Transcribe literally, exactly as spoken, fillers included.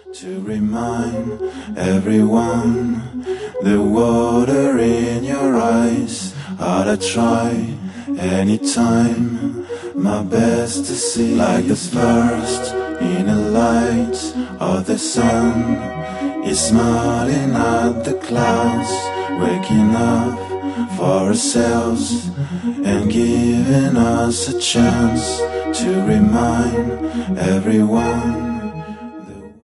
To remind everyone the water in your eyes. I'd try anytime my best to see, like the first in the light of the sun is smiling at the clouds, waking up for ourselves and giving us a chance to remind everyone